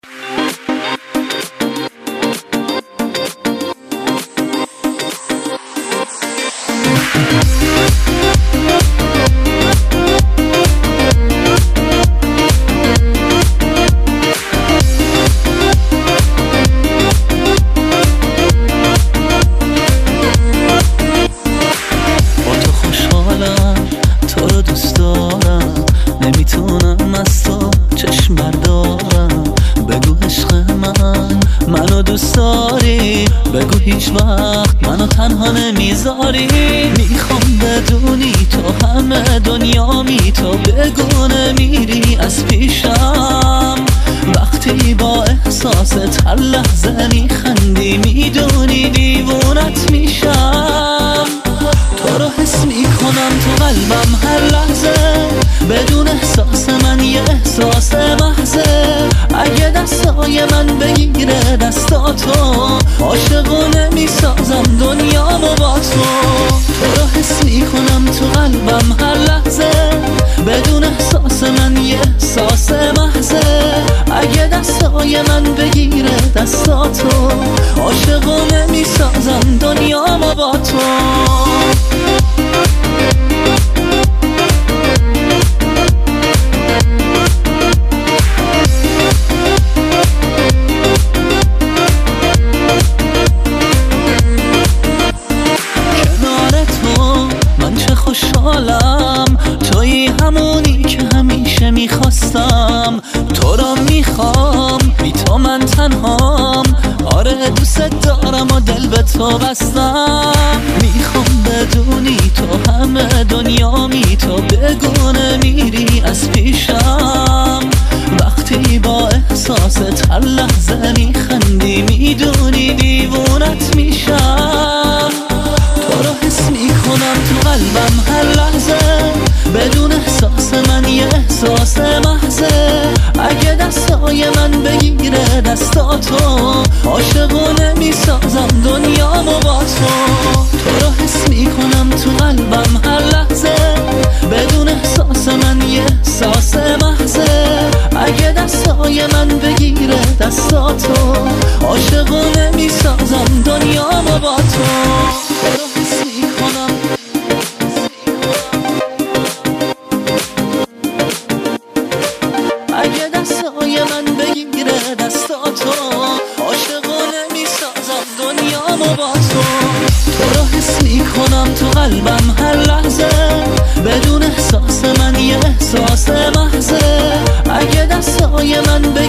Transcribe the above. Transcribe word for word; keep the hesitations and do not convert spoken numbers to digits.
بگو هیچ وقت منو تنها نمیذاری. میخوام بدونی تو همه دنیامی، تو بگو نمیری از پیشم. وقتی با احساست هر لحظه میخندی، میدونی دیوونت میشم. تو رو حس میکنم تو قلبم هر لحظه، بدون احساس من یه احساس محضه. اگه دستای من بگیره دستاتو، عاشقو نمیسازم دنیامو با تو. تو رو حس میکنم تو قلبم هر لحظه، بدون احساس من یه احساس محضه. اگه دستای من بگیره دستاتو، عاشقو نمیسازم دنیامو با تو. خوشحالم توی همونی که همیشه میخواستم. تو رو میخوام، بی تو من تنهام. آره دوست دارم و دل به تو بستم. میخوام بدونی تو همه دنیامی، تو بگو نمیری از پیشم. وقتی با احساست هر لحظه میخندی، میدونی دیوونت میشم. تو رو حس میکنم تو قلبم هر لحظه، بدون احساس من یه احساس محضه. اگه دستای من بگیره دستاتو، عاشقو نمیسازم دنیامو با تو. تو رو حس میکنم تو قلبم هر لحظه، بدون احساس من یه احساس محضه. اگه دستای من بگیره دستاتو، عاشقو نمیسازم دنیامو با تو. تو رو حس میکنم اگه دستای من بگیره دستاتو، عاشقو نمیسازم دنیامو با تو. تو رو حس میکنم تو قلبم هر لحظه، بدون احساس من یه احساس محضه. اگه دستای من